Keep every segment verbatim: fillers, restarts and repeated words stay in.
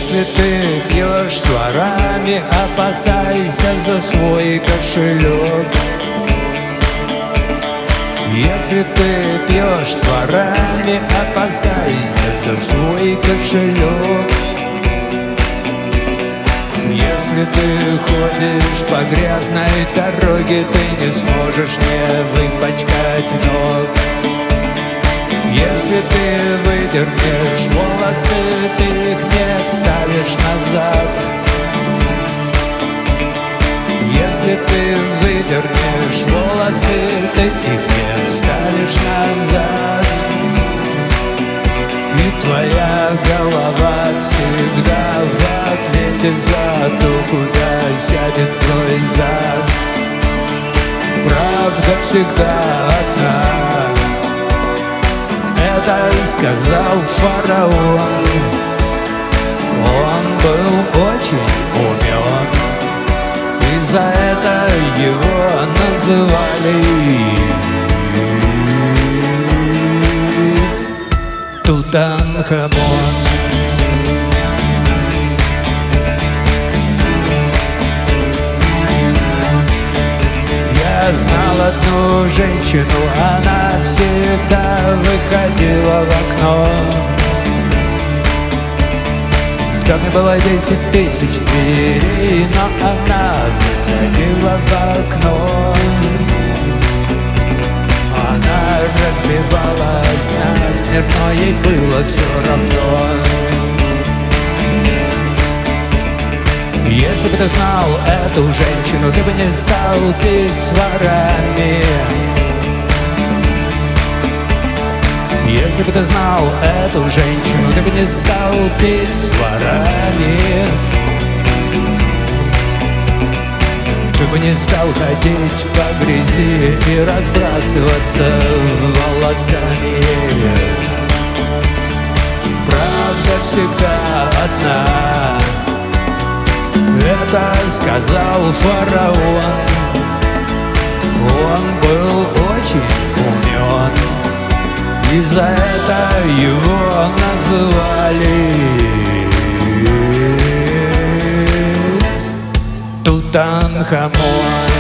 Если ты пьешь с ворами, опасайся за свой кошелек. Если ты пьешь с ворами, опасайся за свой кошелек. Если ты ходишь по грязной дороге, ты не сможешь не выпачкать ног. Если ты выдернешь волосы, ты их не вставишь назад. Если ты выдернешь волосы, ты их не вставишь назад. И твоя голова всегда в ответе за то, куда сядет твой зад. Правда всегда одна, это сказал фараон. Он был очень умен, и за это его называли Тутанхамон. Я знал одну женщину, она всегда выходила в окно. В доме было десять тысяч дверей, но она выходила в окно. Она разбивалась насмерть, но ей было все равно. Если бы ты знал эту женщину, ты бы не стал пить с ворами. Если бы ты знал эту женщину, ты бы не стал пить с ворами. Ты бы не стал ходить по грязи и разбрасываться волосами. Правда всегда одна, это сказал фараон. Он был очень умен, и за это его называли Тутанхамон.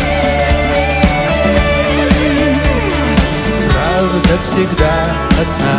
Всегда одна.